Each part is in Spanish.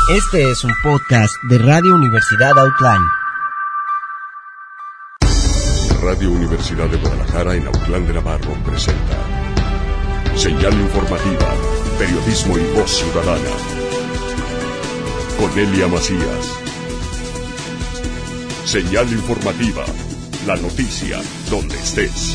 Este es un podcast de Radio Universidad Autlán. Radio Universidad de Guadalajara en Autlán de Navarro presenta Señal Informativa, Periodismo y Voz Ciudadana. Cornelia Macías. Señal Informativa, la noticia donde estés.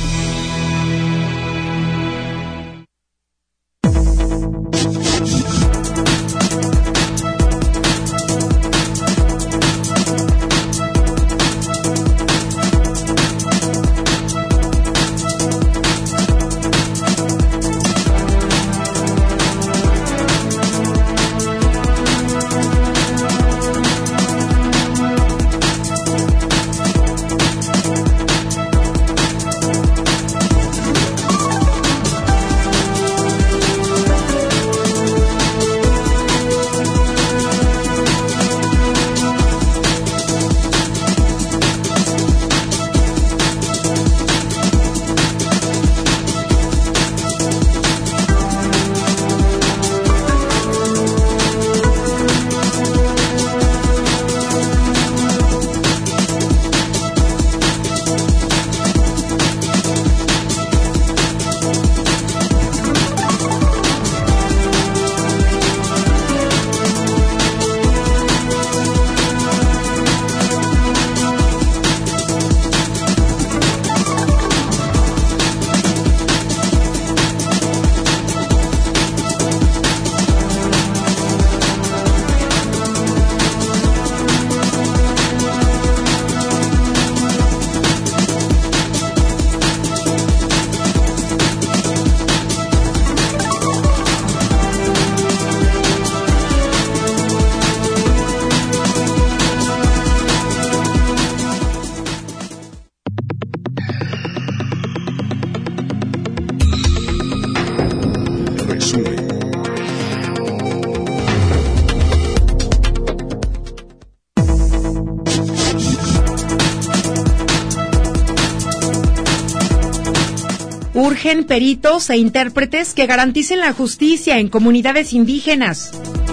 Urgen peritos e intérpretes que garanticen la justicia en comunidades indígenas.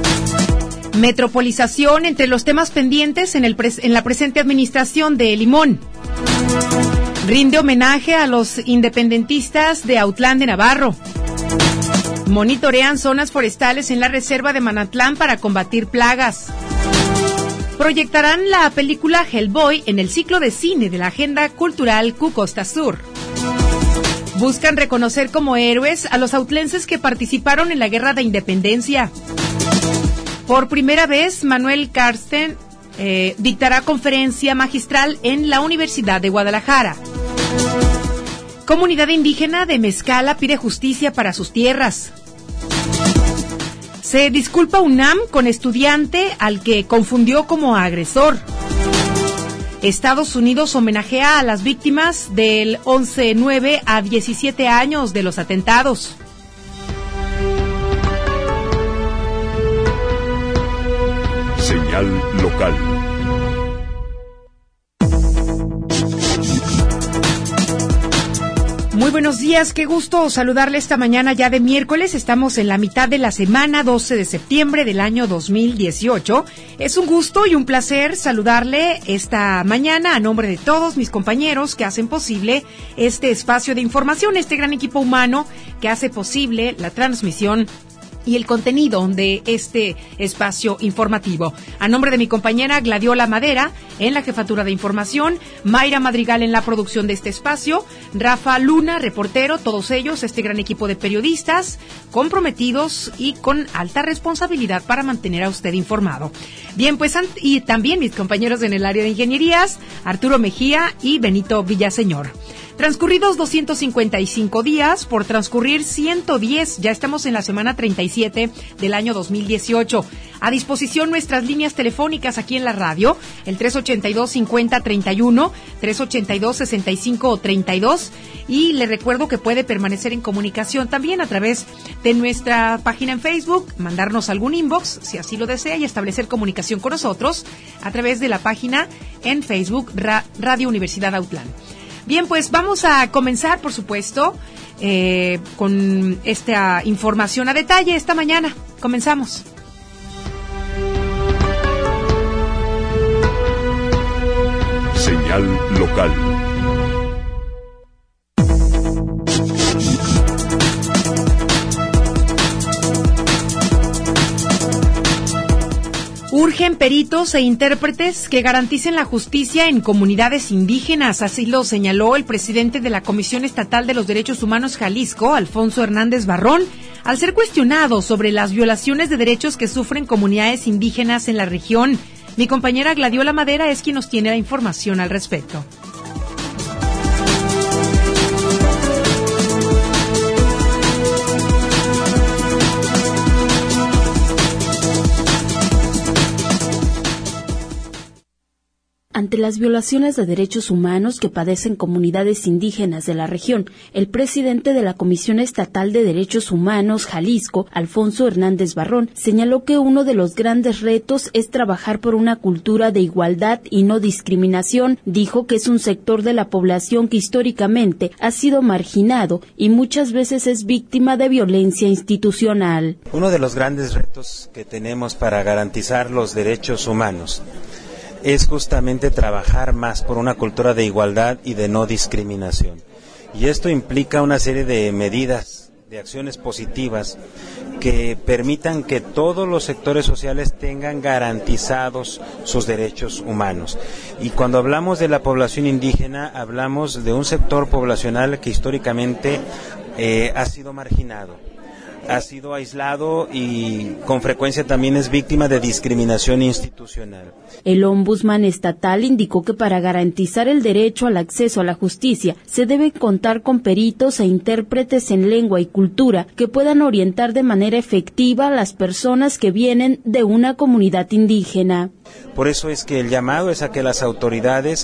Metropolización entre los temas pendientes en la presente administración de Limón. Rinde homenaje a los independentistas de Autlán de Navarro. Monitorean zonas forestales en la reserva de Manatlán para combatir plagas. Proyectarán la película Hellboy en el ciclo de cine de la Agenda Cultural Q-Costa Sur. Buscan reconocer como héroes a los autlenses que participaron en la Guerra de Independencia. Por primera vez, Manuel Carsten dictará conferencia magistral en la Universidad de Guadalajara. Comunidad indígena de Mezcala pide justicia para sus tierras. Se disculpa UNAM con estudiante al que confundió como agresor. Estados Unidos homenajea a las víctimas del 11/9 a 17 años de los atentados. Señal local. Muy buenos días, qué gusto saludarle esta mañana ya de miércoles. Estamos en la mitad de la semana, 12 de septiembre del año 2018. Es un gusto y un placer saludarle esta mañana a nombre de todos mis compañeros que hacen posible este espacio de información, este gran equipo humano que hace posible la transmisión y el contenido de este espacio informativo. A nombre de mi compañera Gladiola Madera en la jefatura de información, Mayra Madrigal en la producción de este espacio, Rafa Luna, reportero, todos ellos, este gran equipo de periodistas comprometidos y con alta responsabilidad para mantener a usted informado. Bien, pues, y también mis compañeros en el área de ingenierías, Arturo Mejía y Benito Villaseñor. Transcurridos 255 días, por transcurrir 110, ya estamos en la semana 37 del año 2018. A disposición nuestras líneas telefónicas aquí en la radio, el 382-5031, 382-6532, y le recuerdo que puede permanecer en comunicación también a través de nuestra página en Facebook, mandarnos algún inbox, si así lo desea, y establecer comunicación con nosotros a través de la página en Facebook Radio Universidad Autlán. Bien, pues vamos a comenzar, por supuesto, con esta información a detalle esta mañana. Comenzamos. Señal local. Urgen peritos e intérpretes que garanticen la justicia en comunidades indígenas, así lo señaló el presidente de la Comisión Estatal de los Derechos Humanos Jalisco, Alfonso Hernández Barrón, al ser cuestionado sobre las violaciones de derechos que sufren comunidades indígenas en la región. Mi compañera Gladiola Madera es quien nos tiene la información al respecto. Ante las violaciones de derechos humanos que padecen comunidades indígenas de la región, el presidente de la Comisión Estatal de Derechos Humanos Jalisco, Alfonso Hernández Barrón, señaló que uno de los grandes retos es trabajar por una cultura de igualdad y no discriminación. Dijo que es un sector de la población que históricamente ha sido marginado y muchas veces es víctima de violencia institucional. Uno de los grandes retos que tenemos para garantizar los derechos humanos es justamente trabajar más por una cultura de igualdad y de no discriminación. Y esto implica una serie de medidas, de acciones positivas que permitan que todos los sectores sociales tengan garantizados sus derechos humanos. Y cuando hablamos de la población indígena, hablamos de un sector poblacional que históricamente ha sido marginado, ha sido aislado y con frecuencia también es víctima de discriminación institucional. El ombudsman estatal indicó que para garantizar el derecho al acceso a la justicia se debe contar con peritos e intérpretes en lengua y cultura que puedan orientar de manera efectiva a las personas que vienen de una comunidad indígena. Por eso es que el llamado es a que las autoridades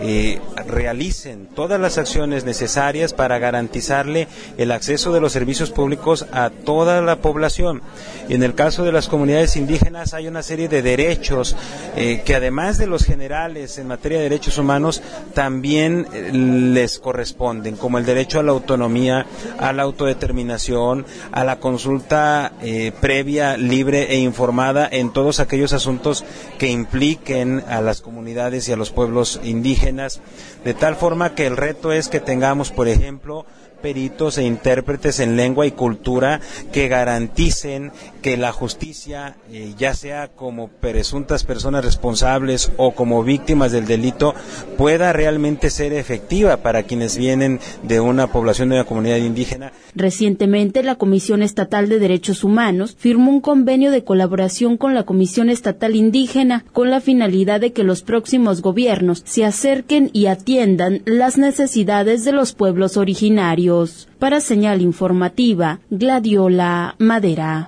realicen todas las acciones necesarias para garantizarle el acceso de los servicios públicos a toda la población. Y en el caso de las comunidades indígenas hay una serie de derechos que además de los generales en materia de derechos humanos también les corresponden, como el derecho a la autonomía, a la autodeterminación, a la consulta previa, libre e informada en todos aquellos asuntos que impliquen a las comunidades y a los pueblos indígenas, de tal forma que el reto es que tengamos, por ejemplo, peritos e intérpretes en lengua y cultura que garanticen que la justicia, ya sea como presuntas personas responsables o como víctimas del delito, pueda realmente ser efectiva para quienes vienen de una población, de una comunidad indígena. Recientemente, la Comisión Estatal de Derechos Humanos firmó un convenio de colaboración con la Comisión Estatal Indígena con la finalidad de que los próximos gobiernos se acerquen y atiendan las necesidades de los pueblos originarios. Para Señal Informativa, Gladiola Madera.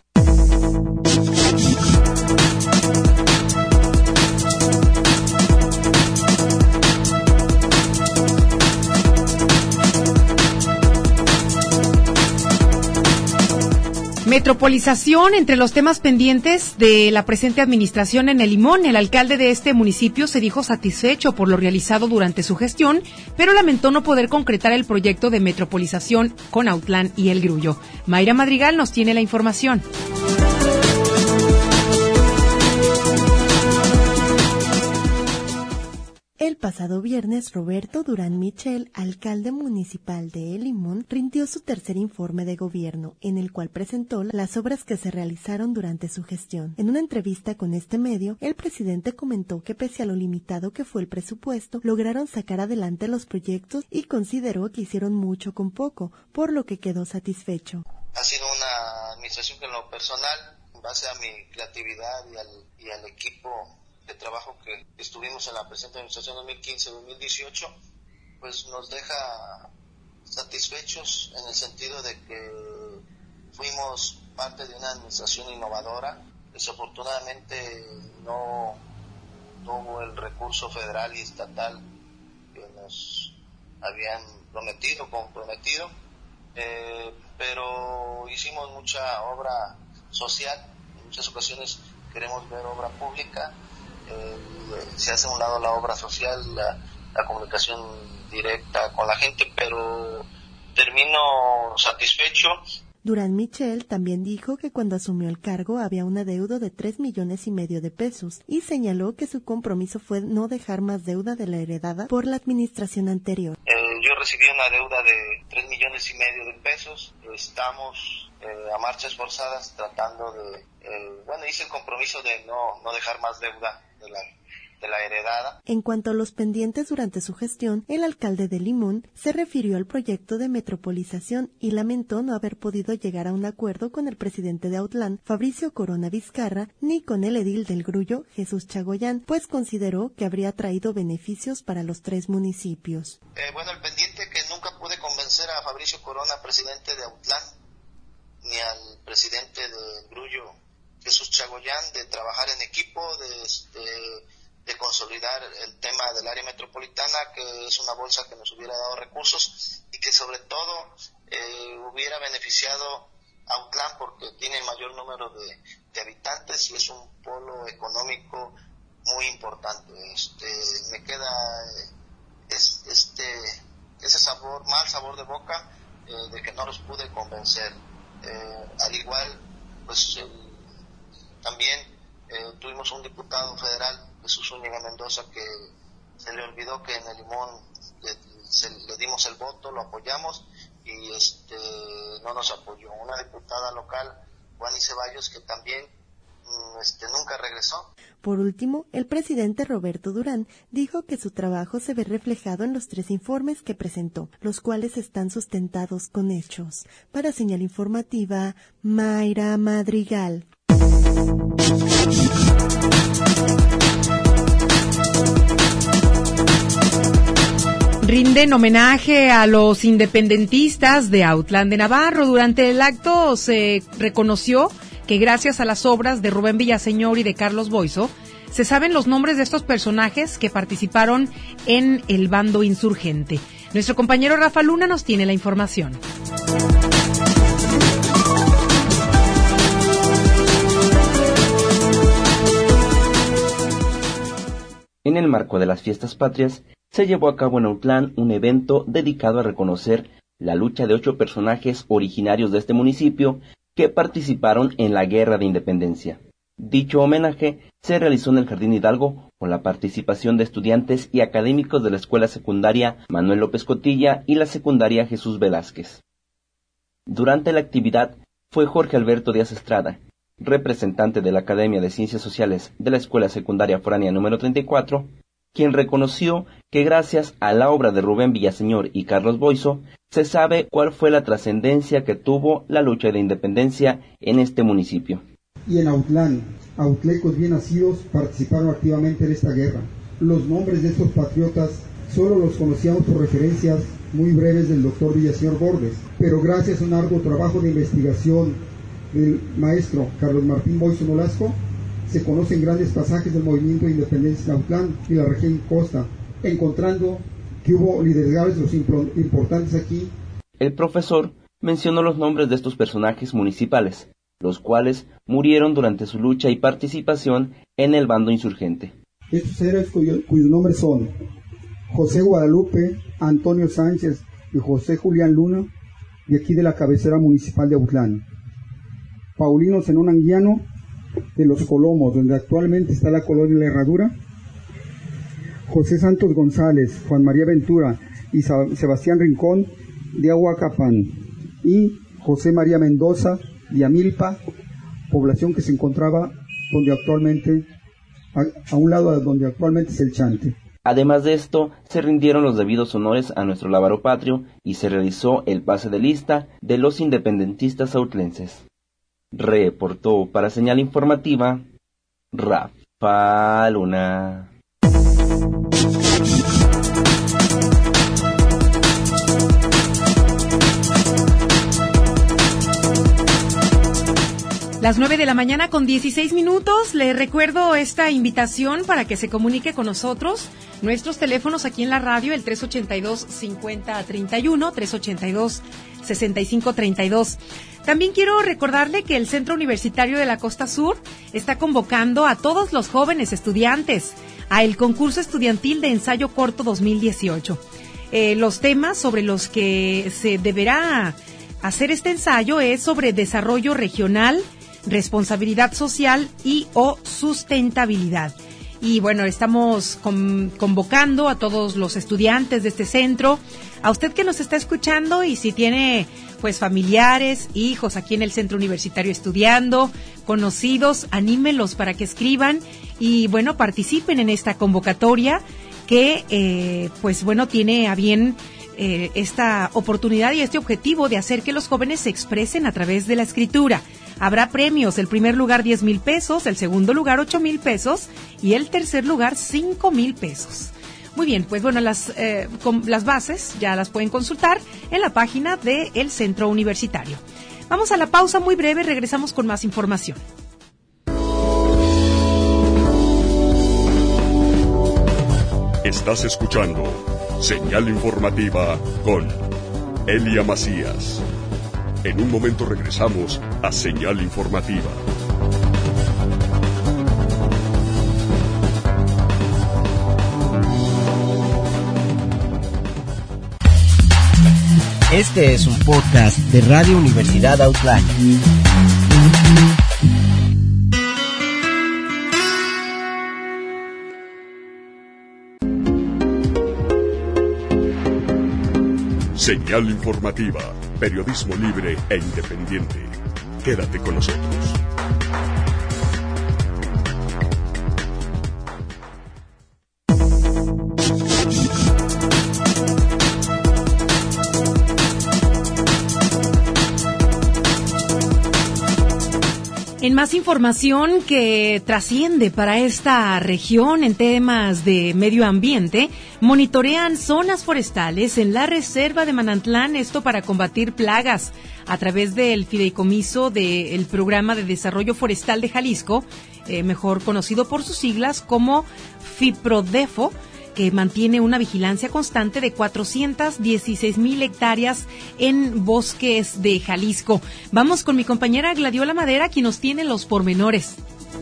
Metropolización entre los temas pendientes de la presente administración en El Limón. El alcalde de este municipio se dijo satisfecho por lo realizado durante su gestión, pero lamentó no poder concretar el proyecto de metropolización con Autlán y El Grullo. Mayra Madrigal nos tiene la información. El pasado viernes, Roberto Durán Michel, alcalde municipal de El Limón, rindió su tercer informe de gobierno, en el cual presentó las obras que se realizaron durante su gestión. En una entrevista con este medio, el presidente comentó que pese a lo limitado que fue el presupuesto, lograron sacar adelante los proyectos y consideró que hicieron mucho con poco, por lo que quedó satisfecho. Ha sido una administración que en lo personal, en base a mi creatividad y al equipo de trabajo que estuvimos en la presente administración 2015-2018, pues nos deja satisfechos en el sentido de que fuimos parte de una administración innovadora. Desafortunadamente no hubo el recurso federal y estatal que nos habían comprometido, pero hicimos mucha obra social. En muchas ocasiones queremos ver obra pública, se hace a un lado la obra social, la comunicación directa con la gente, pero termino satisfecho. Durán Michel también dijo que cuando asumió el cargo había un adeudo de 3,5 millones de pesos y señaló que su compromiso fue no dejar más deuda de la heredada por la administración anterior. Yo recibí una deuda de 3,5 millones de pesos. Estamos a marchas forzadas tratando de... hice el compromiso de no dejar más deuda de la heredada. En cuanto a los pendientes durante su gestión, el alcalde de Limón se refirió al proyecto de metropolización y lamentó no haber podido llegar a un acuerdo con el presidente de Autlán, Fabricio Corona Vizcarra, ni con el edil del Grullo, Jesús Chagoyán, pues consideró que habría traído beneficios para los 3 municipios. El pendiente que nunca pude convencer a Fabricio Corona, presidente de Autlán, ni al presidente del Grullo, Jesús Chagoyán, de trabajar en equipo, de consolidar el tema del área metropolitana, que es una bolsa que nos hubiera dado recursos y que sobre todo hubiera beneficiado a Autlán porque tiene el mayor número de habitantes y es un polo económico muy importante. Me queda ese mal sabor de boca de que no los pude convencer. Al igual, también tuvimos un diputado federal, Jesús Zúñiga Mendoza, que se le olvidó que en el Limón le dimos el voto, lo apoyamos y no nos apoyó. Una diputada local, Juani Ceballos, que también nunca regresó. Por último, el presidente Roberto Durán dijo que su trabajo se ve reflejado en los 3 informes que presentó, los cuales están sustentados con hechos. Para Señal Informativa, Mayra Madrigal. Rinden homenaje a los independentistas de Autlán de Navarro. Durante el acto se reconoció que gracias a las obras de Rubén Villaseñor y de Carlos Boiso, se saben los nombres de estos personajes que participaron en el bando insurgente. Nuestro compañero Rafa Luna nos tiene la información. En el marco de las Fiestas Patrias, se llevó a cabo en Autlán un evento dedicado a reconocer la lucha de 8 personajes originarios de este municipio que participaron en la Guerra de Independencia. Dicho homenaje se realizó en el Jardín Hidalgo con la participación de estudiantes y académicos de la Escuela Secundaria Manuel López Cotilla y la Secundaria Jesús Velázquez. Durante la actividad fue Jorge Alberto Díaz Estrada, representante de la Academia de Ciencias Sociales de la Escuela Secundaria Foránea número 34, quien reconoció que gracias a la obra de Rubén Villaseñor y Carlos Boiso, se sabe cuál fue la trascendencia que tuvo la lucha de independencia en este municipio. Y en Autlán, autlecos bien nacidos participaron activamente en esta guerra. Los nombres de estos patriotas solo los conocíamos por referencias muy breves del doctor Villaseñor Borges, pero gracias a un arduo trabajo de investigación del maestro Carlos Martín Boiso Nolasco, se conocen grandes pasajes del movimiento de independencia en Autlán y la región costa, encontrando que hubo liderazgos los importantes aquí. El profesor mencionó los nombres de estos personajes municipales, los cuales murieron durante su lucha y participación en el bando insurgente. Estos héroes cuyos nombres son José Guadalupe, Antonio Sánchez y José Julián Luna, de aquí de la cabecera municipal de Autlán. Paulino Zenón Anguiano, de Los Colomos, donde actualmente está la colonia La Herradura. José Santos González, Juan María Ventura y Sebastián Rincón, de Ahuacapán. Y José María Mendoza, de Amilpa, población que se encontraba donde actualmente, a un lado de donde actualmente es el Chante. Además de esto, se rindieron los debidos honores a nuestro lábaro patrio y se realizó el pase de lista de los independentistas autlenses. Reportó para Señal Informativa, Rafa Luna. Las 9 de la mañana con 16 minutos. Le recuerdo esta invitación para que se comunique con nosotros. Nuestros teléfonos aquí en la radio, el 382-5031, 382-6532. También quiero recordarle que el Centro Universitario de la Costa Sur está convocando a todos los jóvenes estudiantes a el concurso estudiantil de ensayo corto 2018. Los temas sobre los que se deberá hacer este ensayo es sobre desarrollo regional, responsabilidad social y o sustentabilidad. Y bueno, estamos convocando a todos los estudiantes de este centro, a usted que nos está escuchando y si tiene pues familiares, hijos aquí en el centro universitario estudiando, conocidos, anímelos para que escriban y bueno, participen en esta convocatoria que pues bueno, tiene a bien esta oportunidad y este objetivo de hacer que los jóvenes se expresen a través de la escritura. Habrá premios, el primer lugar 10,000 pesos, el segundo lugar 8,000 pesos y el tercer lugar 5,000 pesos. Muy bien, pues bueno, las bases ya las pueden consultar en la página del Centro Universitario. Vamos a la pausa muy breve, regresamos con más información. Estás escuchando Señal Informativa con Elia Macías. En un momento regresamos a Señal Informativa. Este es un podcast de Radio Universidad Outline. Señal Informativa, periodismo libre e independiente. Quédate con nosotros. En más información que trasciende para esta región en temas de medio ambiente, monitorean zonas forestales en la reserva de Manantlán, esto para combatir plagas a través del fideicomiso del Programa de Desarrollo Forestal de Jalisco, mejor conocido por sus siglas como FIPRODEFO, que mantiene una vigilancia constante de 416,000 hectáreas en bosques de Jalisco. Vamos con mi compañera Gladiola Madera, quien nos tiene los pormenores.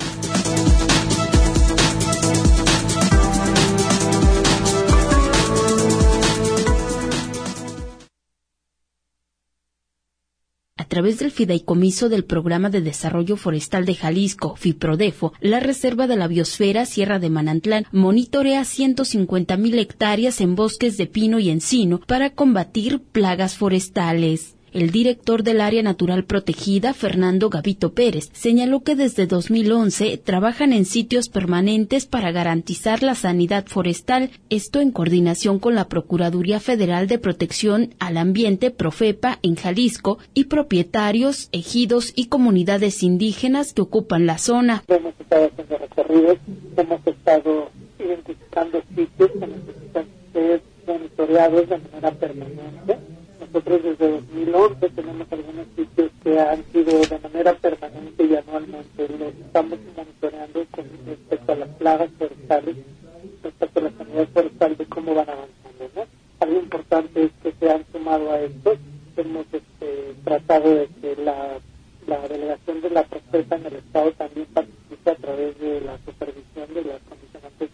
A través del fideicomiso del Programa de Desarrollo Forestal de Jalisco, FIPRODEFO, la Reserva de la Biosfera Sierra de Manantlán monitorea 150,000 hectáreas en bosques de pino y encino para combatir plagas forestales. El director del Área Natural Protegida, Fernando Gavito Pérez, señaló que desde 2011 trabajan en sitios permanentes para garantizar la sanidad forestal, esto en coordinación con la Procuraduría Federal de Protección al Ambiente, Profepa, en Jalisco, y propietarios, ejidos y comunidades indígenas que ocupan la zona. Hemos estado haciendo recorridos, hemos estado identificando sitios que necesitan ser monitoreados de manera permanente. Nosotros desde 2011 tenemos algunos sitios que han sido de manera permanente y anualmente. Los estamos monitoreando con respecto a las plagas forestales, respecto a la sanidad forestal, de cómo van avanzando, ¿no? Algo importante es que se han sumado a esto. Hemos tratado de que la delegación de la Profepa en el Estado también participe a través de la supervisión de las condicionantes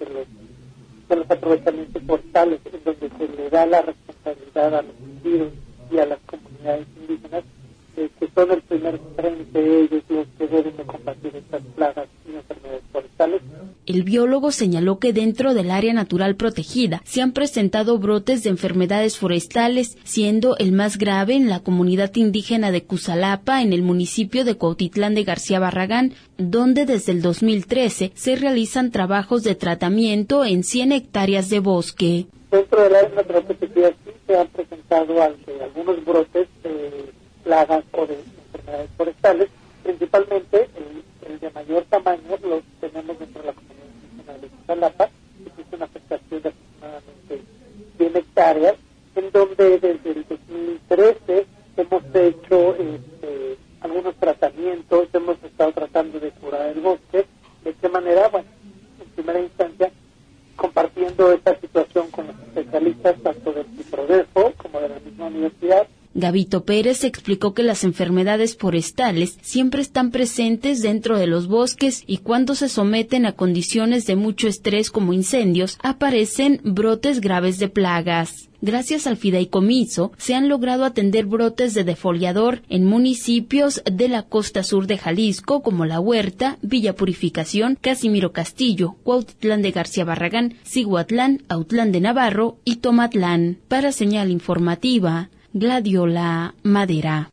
de los aprovechamientos forestales, en donde se le da la responsabilidad a los individuos y a las comunidades indígenas, que son el primer frente de ellos los que deben de combatir estas plagas y enfermedades forestales. El biólogo señaló que dentro del área natural protegida se han presentado brotes de enfermedades forestales, siendo el más grave en la comunidad indígena de Cusalapa, en el municipio de Cuautitlán de García Barragán, donde desde el 2013 se realizan trabajos de tratamiento en 100 hectáreas de bosque. Dentro del área natural protegida sí se han presentado algunos brotes de plagas o de enfermedades forestales, principalmente el de mayor tamaño los tenemos dentro de la comunidad indígena de Cusalapa, que es una afectación de aproximadamente 100 hectáreas, en donde desde el 2013 hemos hecho algunos tratamientos, hemos estado tratando de curar el bosque. ¿De qué manera? Bueno, en primera instancia, compartiendo esta situación con los especialistas tanto del FIPRODEFO como de la misma universidad. Gavito Pérez explicó que las enfermedades forestales siempre están presentes dentro de los bosques y cuando se someten a condiciones de mucho estrés como incendios, aparecen brotes graves de plagas. Gracias al fideicomiso, se han logrado atender brotes de defoliador en municipios de la costa sur de Jalisco como La Huerta, Villa Purificación, Casimiro Castillo, Cuautitlán de García Barragán, Cihuatlán, Autlán de Navarro y Tomatlán. Para Señal Informativa, Gladiola Madera.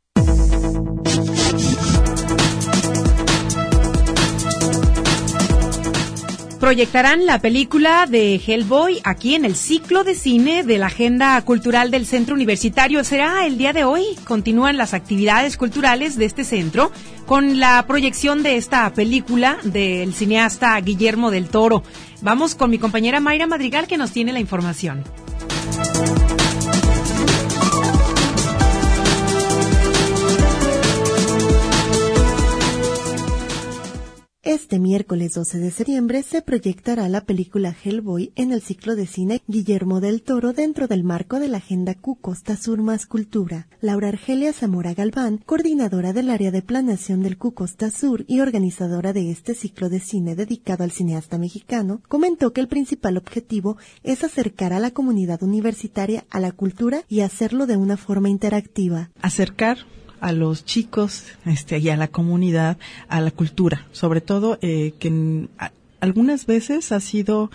Proyectarán la película de Hellboy aquí en el ciclo de cine de la Agenda Cultural del Centro Universitario. Será el día de hoy. Continúan las actividades culturales de este centro con la proyección de esta película del cineasta Guillermo del Toro. Vamos con mi compañera Mayra Madrigal, que nos tiene la información. Este miércoles 12 de septiembre se proyectará la película Hellboy en el ciclo de cine Guillermo del Toro dentro del marco de la Agenda Q Costa Sur más Cultura. Laura Argelia Zamora Galván, coordinadora del área de planeación del Q Costa Sur y organizadora de este ciclo de cine dedicado al cineasta mexicano, comentó que el principal objetivo es acercar a la comunidad universitaria a la cultura y hacerlo de una forma interactiva. Acercar a los chicos y a la comunidad a la cultura, sobre todo que algunas veces ha sido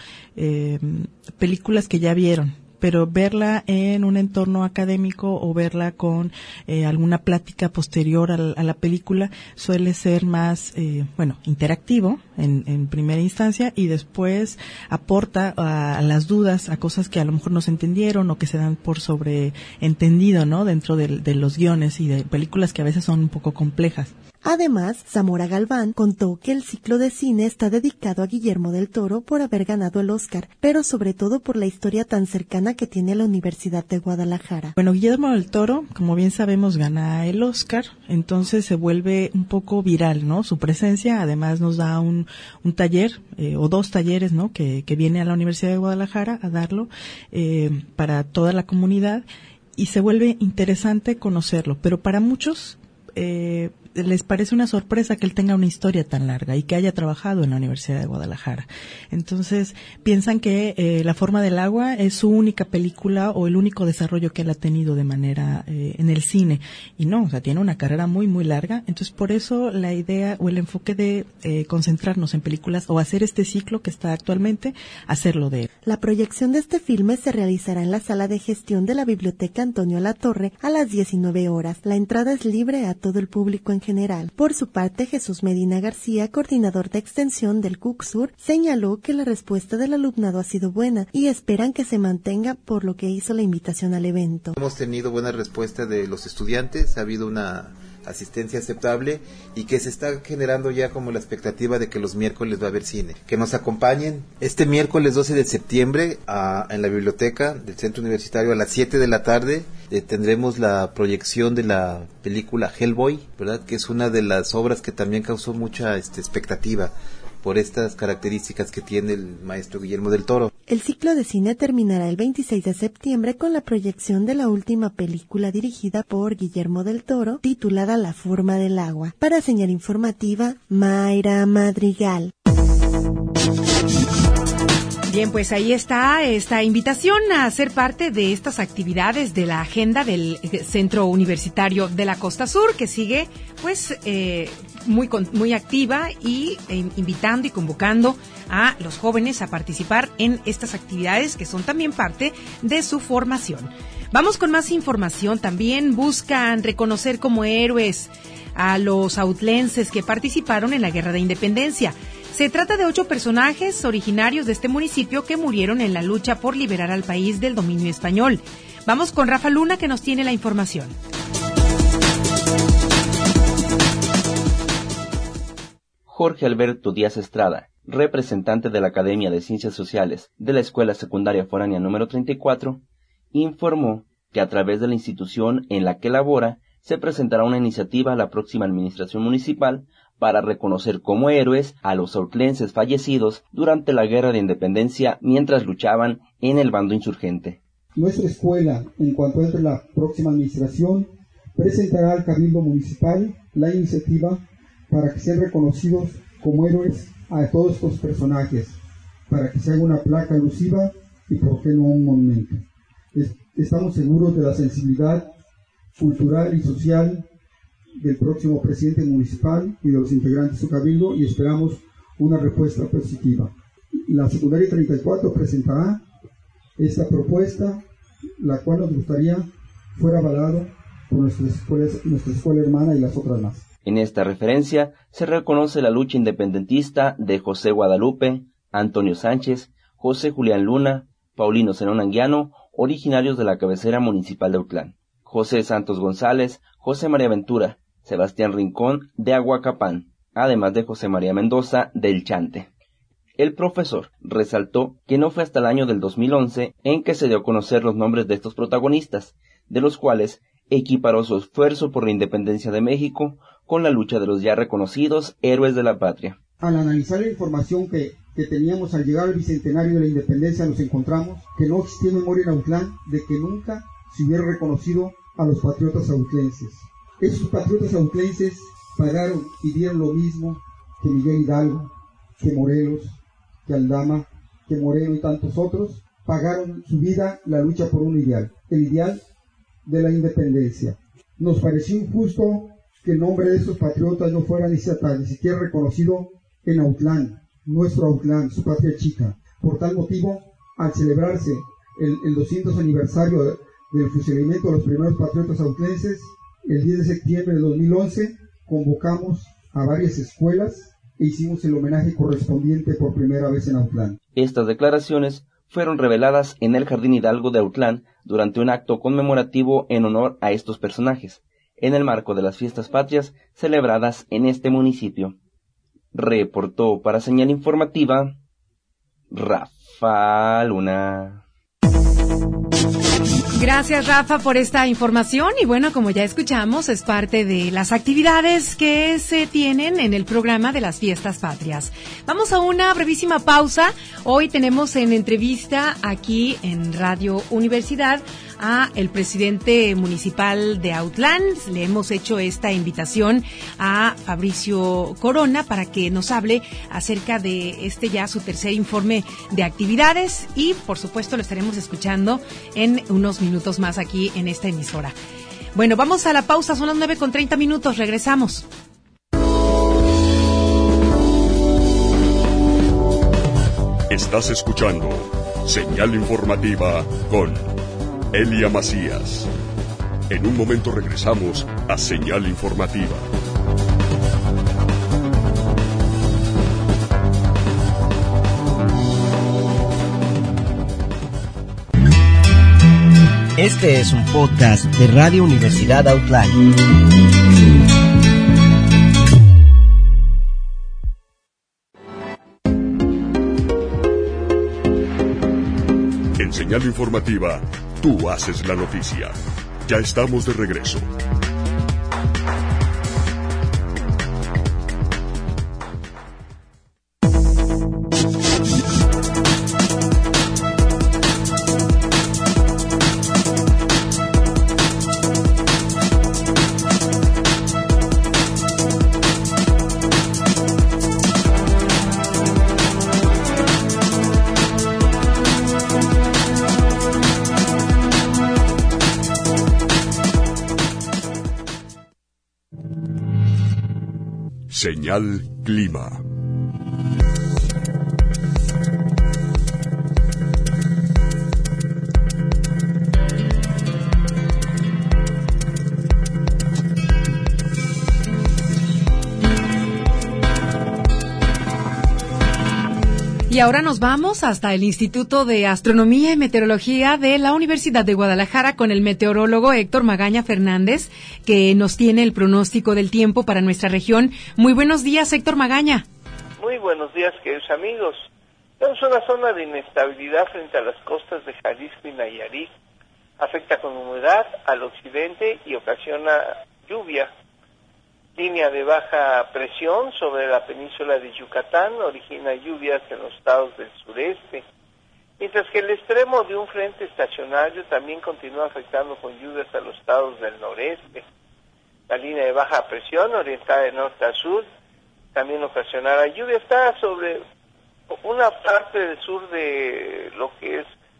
películas que ya vieron, pero verla en un entorno académico o verla con alguna plática posterior a la película suele ser más, interactivo en primera instancia, y después aporta a las dudas, a cosas que a lo mejor no se entendieron o que se dan por sobreentendido, ¿no? Dentro de los guiones y de películas que a veces son un poco complejas. Además, Zamora Galván contó que el ciclo de cine está dedicado a Guillermo del Toro por haber ganado el Oscar, pero sobre todo por la historia tan cercana que tiene la Universidad de Guadalajara. Bueno, Guillermo del Toro, como bien sabemos, gana el Oscar, entonces se vuelve un poco viral, ¿no? Su presencia, además nos da un taller, o dos talleres, ¿no? Que viene a la Universidad de Guadalajara a darlo, para toda la comunidad, y se vuelve interesante conocerlo, pero para muchos, les parece una sorpresa que él tenga una historia tan larga y que haya trabajado en la Universidad de Guadalajara. Entonces, piensan que La Forma del Agua es su única película o el único desarrollo que él ha tenido de manera en el cine. Y no, tiene una carrera muy, muy larga. Entonces, por eso la idea o el enfoque de concentrarnos en películas o hacer este ciclo que está actualmente, hacerlo de él. La proyección de este filme se realizará en la sala de gestión de la Biblioteca Antonio Latorre a las 19 horas. La entrada es libre a todo el público en general. Por su parte, Jesús Medina García, coordinador de extensión del CUCSUR, señaló que la respuesta del alumnado ha sido buena y esperan que se mantenga, por lo que hizo la invitación al evento. Hemos tenido buena respuesta de los estudiantes, ha habido una asistencia aceptable y que se está generando ya como la expectativa de que los miércoles va a haber cine. Que nos acompañen este miércoles 12 de septiembre en la biblioteca del Centro Universitario a las 7 de la tarde. Tendremos la proyección de la película Hellboy, ¿verdad? Que es una de las obras que también causó mucha expectativa por estas características que tiene el maestro Guillermo del Toro. El ciclo de cine terminará el 26 de septiembre con la proyección de la última película dirigida por Guillermo del Toro, titulada La Forma del Agua. Para Señal Informativa, Mayra Madrigal. Bien, pues ahí está esta invitación a ser parte de estas actividades de la agenda del Centro Universitario de la Costa Sur, que sigue pues muy activa y invitando y convocando a los jóvenes a participar en estas actividades que son también parte de su formación. Vamos con más información. También buscan reconocer como héroes a los autlenses que participaron en la Guerra de Independencia. Se trata de 8 personajes originarios de este municipio que murieron en la lucha por liberar al país del dominio español. Vamos con Rafa Luna, que nos tiene la información. Jorge Alberto Díaz Estrada, representante de la Academia de Ciencias Sociales de la Escuela Secundaria Foránea número 34, informó que a través de la institución en la que labora se presentará una iniciativa a la próxima administración municipal para reconocer como héroes a los autlenses fallecidos durante la Guerra de Independencia mientras luchaban en el bando insurgente. Nuestra escuela, en cuanto entre la próxima administración, presentará al Cabildo Municipal la iniciativa para que sean reconocidos como héroes a todos estos personajes, para que se haga una placa alusiva y por qué no un monumento. Estamos seguros de la sensibilidad cultural y social del próximo presidente municipal y de los integrantes de su cabildo y esperamos una respuesta positiva. La secundaria 34 presentará esta propuesta, la cual nos gustaría fuera avalado por nuestra escuela hermana y las otras más. En esta referencia se reconoce la lucha independentista de José Guadalupe, Antonio Sánchez, José Julián Luna, Paulino Zenón Anguiano, originarios de la cabecera municipal de Autlán, José Santos González, José María Ventura, Sebastián Rincón de Aguacapán, además de José María Mendoza del Chante. El profesor resaltó que no fue hasta el año del 2011 en que se dio a conocer los nombres de estos protagonistas, de los cuales equiparó su esfuerzo por la independencia de México con la lucha de los ya reconocidos héroes de la patria. Al analizar la información que teníamos al llegar al bicentenario de la independencia, nos encontramos que no existía memoria en Autlán de que nunca se hubiera reconocido a los patriotas autlenses. Esos patriotas autlenses pagaron y dieron lo mismo que Miguel Hidalgo, que Morelos, que Aldama, que Moreno y tantos otros. Pagaron su vida la lucha por un ideal, el ideal de la independencia. Nos pareció injusto que el nombre de estos patriotas no fuera ni siquiera reconocido en Autlán, nuestro Autlán, su patria chica. Por tal motivo, al celebrarse el 200 aniversario del fusilamiento de los primeros patriotas autlenses, el 10 de septiembre de 2011, convocamos a varias escuelas e hicimos el homenaje correspondiente por primera vez en Autlán. Estas declaraciones fueron reveladas en el Jardín Hidalgo de Autlán durante un acto conmemorativo en honor a estos personajes, en el marco de las fiestas patrias celebradas en este municipio. Reportó para Señal Informativa Rafa Luna. Gracias, Rafa, por esta información. Y bueno, como ya escuchamos, es parte de las actividades que se tienen en el programa de las Fiestas Patrias. Vamos a una brevísima pausa. Hoy tenemos en entrevista aquí en Radio Universidad a el presidente municipal de Autlán. Le hemos hecho esta invitación a Fabricio Corona para que nos hable acerca de ya su tercer informe de actividades y, por supuesto, lo estaremos escuchando en unos minutos más aquí en esta emisora. Bueno, vamos a la pausa, son las 9:30, regresamos. Estás escuchando Señal Informativa con Elia Macías. En un momento regresamos a Señal Informativa. Este es un podcast de Radio Universidad Autlán. En Señal Informativa, tú haces la noticia. Ya estamos de regreso. Señal Clima. Y ahora nos vamos hasta el Instituto de Astronomía y Meteorología de la Universidad de Guadalajara con el meteorólogo Héctor Magaña Fernández, que nos tiene el pronóstico del tiempo para nuestra región. Muy buenos días, Héctor Magaña. Muy buenos días, queridos amigos. Tenemos una zona de inestabilidad frente a las costas de Jalisco y Nayarit. Afecta con humedad al occidente y ocasiona lluvia. Línea de baja presión sobre la península de Yucatán origina lluvias en los estados del sureste, mientras que el extremo de un frente estacionario también continúa afectando con lluvias a los estados del noreste. La línea de baja presión orientada de norte a sur también ocasionará lluvia. Está sobre una parte del sur de lo que es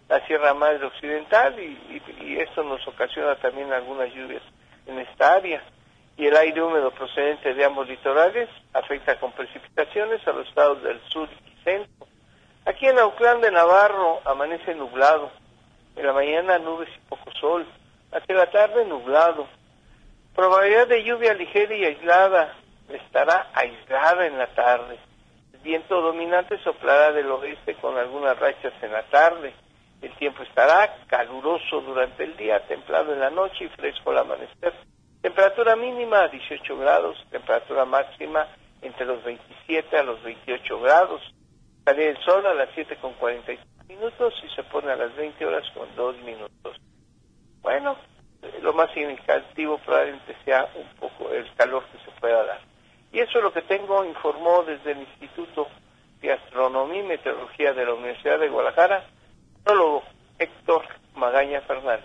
la Sierra Madre Occidental y esto nos ocasiona también algunas lluvias en esta área. Y el aire húmedo procedente de ambos litorales afecta con precipitaciones a los estados del sur y centro. Aquí en Autlán de Navarro amanece nublado, en la mañana nubes y poco sol, hacia la tarde nublado. Probabilidad de lluvia ligera y aislada, estará aislada en la tarde. El viento dominante soplará del oeste con algunas rachas en la tarde. El tiempo estará caluroso durante el día, templado en la noche y fresco al amanecer. Temperatura mínima 18 grados, temperatura máxima entre los 27 a los 28 grados. Sale el sol a las 7:45 minutos y se pone a las 20 horas con 2 minutos. Bueno, lo más significativo probablemente sea un poco el calor que se pueda dar. Y eso es lo que tengo, informó desde el Instituto de Astronomía y Meteorología de la Universidad de Guadalajara, astrólogo Héctor Magaña Fernández.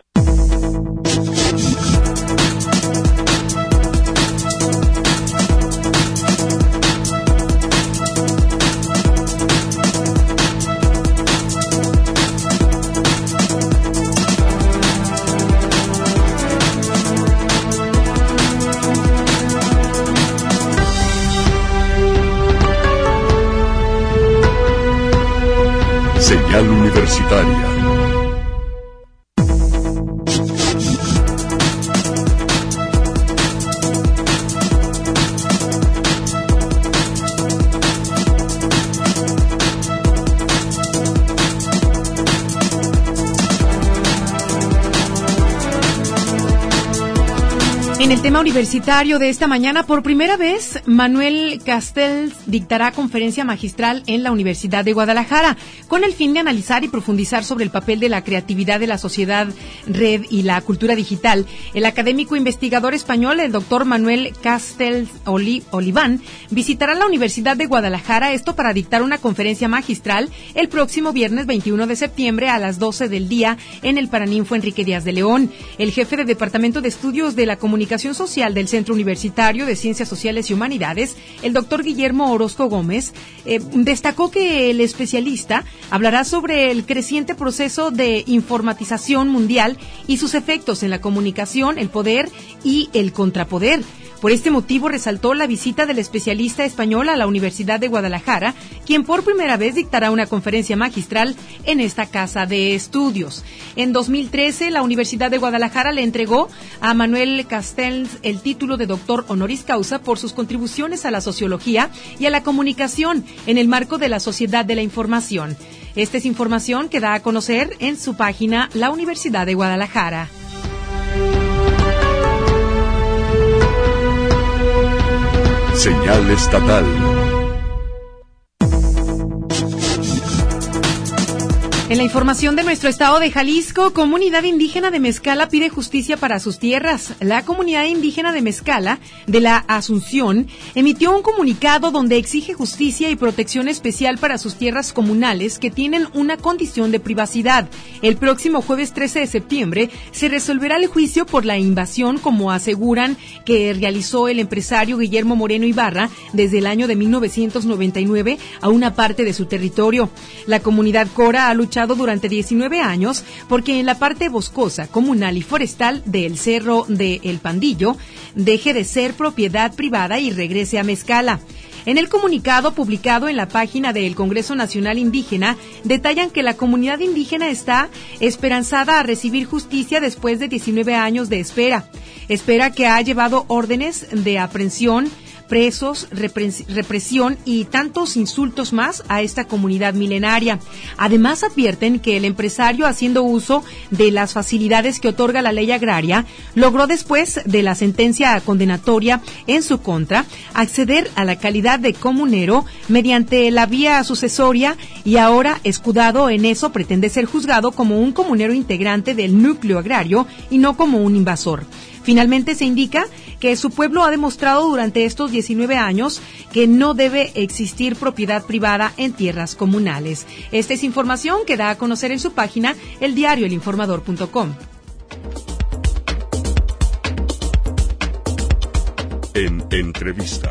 Señal Universitaria. En el tema universitario de esta mañana, por primera vez, Manuel Castells dictará conferencia magistral en la Universidad de Guadalajara, con el fin de analizar y profundizar sobre el papel de la creatividad de la sociedad, red y la cultura digital. El académico investigador español, el doctor Manuel Castells Oliván, visitará la Universidad de Guadalajara, esto para dictar una conferencia magistral el próximo viernes 21 de septiembre a las 12 del día en el Paraninfo Enrique Díaz de León. El jefe de Departamento de Estudios de la Comunicación Social del Centro Universitario de Ciencias Sociales y Humanidades, el doctor Guillermo Orozco Gómez, destacó que el especialista hablará sobre el creciente proceso de informatización mundial y sus efectos en la comunicación, el poder y el contrapoder. Por este motivo resaltó la visita del especialista español a la Universidad de Guadalajara, quien por primera vez dictará una conferencia magistral en esta casa de estudios. En 2013, la Universidad de Guadalajara le entregó a Manuel Castells el título de doctor honoris causa por sus contribuciones a la sociología y a la comunicación en el marco de la sociedad de la información. Esta es información que da a conocer en su página la Universidad de Guadalajara. Señal estatal. En la información de nuestro estado de Jalisco, comunidad indígena de Mezcala pide justicia para sus tierras. La comunidad indígena de Mezcala, de la Asunción, emitió un comunicado donde exige justicia y protección especial para sus tierras comunales que tienen una condición de privacidad. El próximo jueves 13 de septiembre se resolverá el juicio por la invasión, como aseguran, que realizó el empresario Guillermo Moreno Ibarra desde el año de 1999 a una parte de su territorio. La comunidad Cora ha luchado durante 19 años porque en la parte boscosa, comunal y forestal del Cerro de El Pandillo deje de ser propiedad privada y regrese a Mezcala. En el comunicado publicado en la página del Congreso Nacional Indígena, detallan que la comunidad indígena está esperanzada a recibir justicia después de 19 años de espera. Espera que ha llevado órdenes de aprehensión, presos, represión y tantos insultos más a esta comunidad milenaria. Además advierten que el empresario, haciendo uso de las facilidades que otorga la ley agraria, logró después de la sentencia condenatoria en su contra acceder a la calidad de comunero mediante la vía sucesoria y ahora, escudado en eso, pretende ser juzgado como un comunero integrante del núcleo agrario y no como un invasor. Finalmente se indica que su pueblo ha demostrado durante estos 19 años que no debe existir propiedad privada en tierras comunales. Esta es información que da a conocer en su página eldiarioelinformador.com. En entrevista.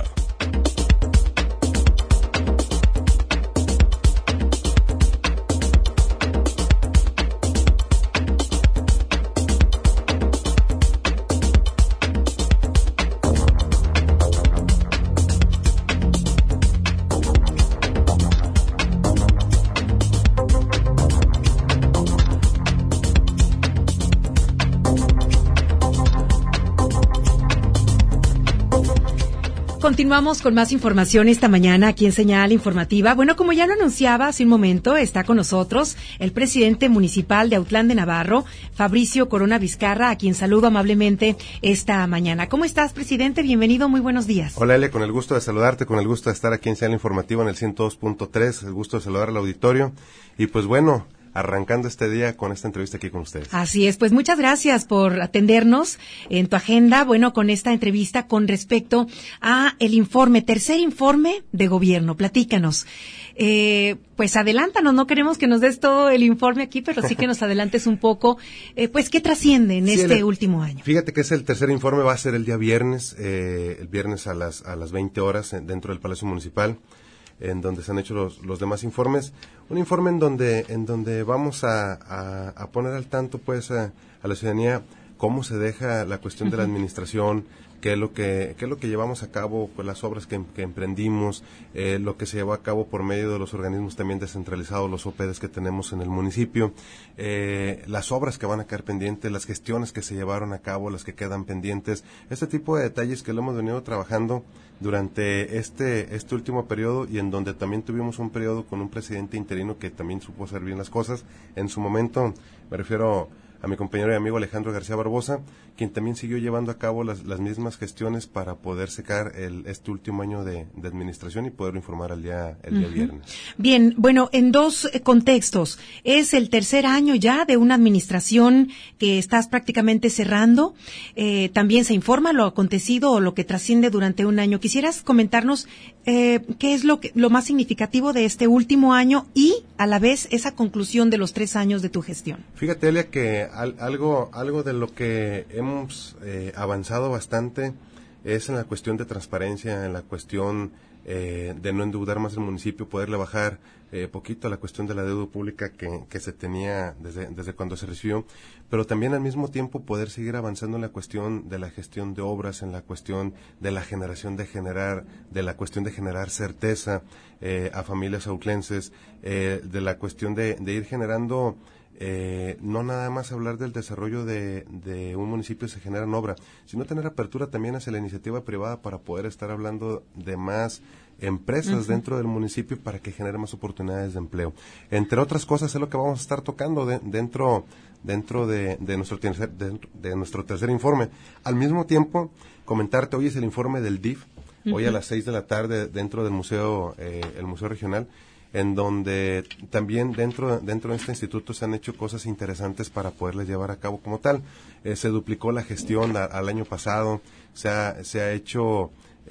Continuamos con más información esta mañana aquí en Señal Informativa. Bueno, como ya lo anunciaba hace un momento, está con nosotros el presidente municipal de Autlán de Navarro, Fabricio Corona Vizcarra, a quien saludo amablemente esta mañana. ¿Cómo estás, presidente? Bienvenido, muy buenos días. Hola, Elia, con el gusto de saludarte, con el gusto de estar aquí en Señal Informativa en el 102.3, el gusto de saludar al auditorio. Y pues bueno, arrancando este día con esta entrevista aquí con ustedes. Así es, pues muchas gracias por atendernos en tu agenda, bueno, con esta entrevista con respecto a el informe, tercer informe de gobierno. Platícanos. Pues adelántanos, no queremos que nos des todo el informe aquí, pero sí que nos adelantes un poco, pues qué trasciende en este último año. Fíjate que es el tercer informe, va a ser el día viernes, el viernes a las 20 horas dentro del Palacio Municipal, en donde se han hecho los demás informes. Un informe en donde vamos a poner al tanto pues a la ciudadanía cómo se deja la cuestión de la administración, qué es lo que llevamos a cabo, pues las obras que emprendimos, lo que se llevó a cabo por medio de los organismos también descentralizados, los OPDs que tenemos en el municipio, las obras que van a quedar pendientes, las gestiones que se llevaron a cabo, las que quedan pendientes, este tipo de detalles que lo hemos venido trabajando durante este último periodo, y en donde también tuvimos un periodo con un presidente interino que también supo hacer bien las cosas. En su momento, me refiero a mi compañero y amigo Alejandro García Barbosa, quien también siguió llevando a cabo las mismas gestiones para poder secar este último año de administración y poderlo informar el día viernes. Bien, bueno, en dos contextos. Es el tercer año ya de una administración que estás prácticamente cerrando. También se informa lo acontecido o lo que trasciende durante un año. ¿Quisieras comentarnos qué es lo más significativo de este último año y, a la vez, esa conclusión de los 3 años de tu gestión? Fíjate, Elia, que algo de lo que hemos avanzado bastante es en la cuestión de transparencia, en la cuestión de no endeudar más el municipio, poderle bajar poquito a la cuestión de la deuda pública que se tenía desde cuando se recibió, pero también al mismo tiempo poder seguir avanzando en la cuestión de la gestión de obras, en la cuestión de la generación de la cuestión de generar certeza a familias autlenses, de la cuestión de ir generando no nada más hablar del desarrollo de un municipio se genera en obra, sino tener apertura también hacia la iniciativa privada para poder estar hablando de más empresas dentro del municipio para que genere más oportunidades de empleo. Entre otras cosas es lo que vamos a estar tocando dentro de nuestro tercer informe. Al mismo tiempo, comentarte, hoy es el informe del DIF, hoy a las 6 de la tarde dentro del museo, el Museo Regional, en donde también dentro de este instituto se han hecho cosas interesantes para poderles llevar a cabo como tal. Se duplicó la gestión al año pasado, se ha hecho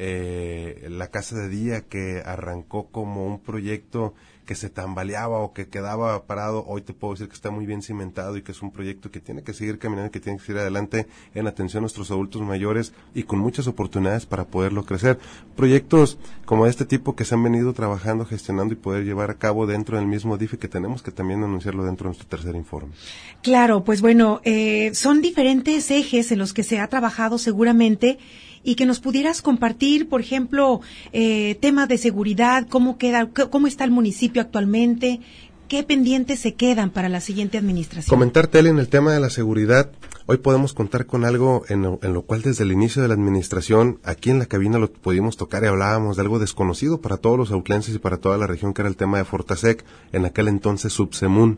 la casa de día, que arrancó como un proyecto que se tambaleaba o que quedaba parado. Hoy te puedo decir que está muy bien cimentado y que es un proyecto que tiene que seguir caminando y que tiene que seguir adelante en atención a nuestros adultos mayores y con muchas oportunidades para poderlo crecer. Proyectos como este tipo que se han venido trabajando, gestionando y poder llevar a cabo dentro del mismo DIF, que tenemos que también anunciarlo dentro de nuestro tercer informe. Claro, pues bueno, son diferentes ejes en los que se ha trabajado seguramente, y que nos pudieras compartir, por ejemplo, temas de seguridad, cómo está el municipio actualmente, qué pendientes se quedan para la siguiente administración. Comentarte, en el tema de la seguridad, hoy podemos contar con algo en lo cual desde el inicio de la administración, aquí en la cabina lo pudimos tocar y hablábamos de algo desconocido para todos los autlenses y para toda la región, que era el tema de Fortasec, en aquel entonces Subsemun.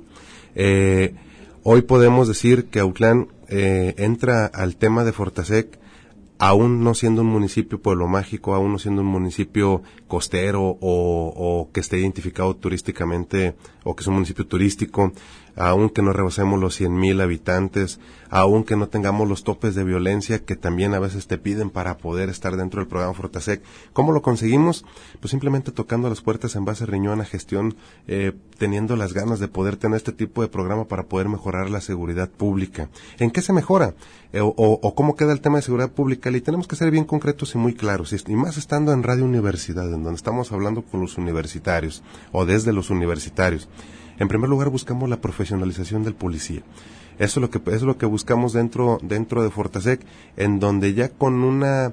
Hoy podemos decir que Autlán entra al tema de Fortasec aún no siendo un municipio pueblo mágico, aún no siendo un municipio costero o que esté identificado turísticamente o que es un municipio turístico, aún que no rebasemos los 100,000 habitantes, aún que no tengamos los topes de violencia que también a veces te piden para poder estar dentro del programa Fortasec. ¿Cómo lo conseguimos? Pues simplemente tocando las puertas en base Riñón a gestión, teniendo las ganas de poder tener este tipo de programa para poder mejorar la seguridad pública. ¿En qué se mejora? O cómo queda el tema de seguridad pública, y tenemos que ser bien concretos y muy claros, y más estando en Radio Universidad, en donde estamos hablando con los universitarios, o desde los universitarios. En primer lugar, buscamos la profesionalización del policía. Eso es lo que buscamos dentro de Fortasec, en donde ya con una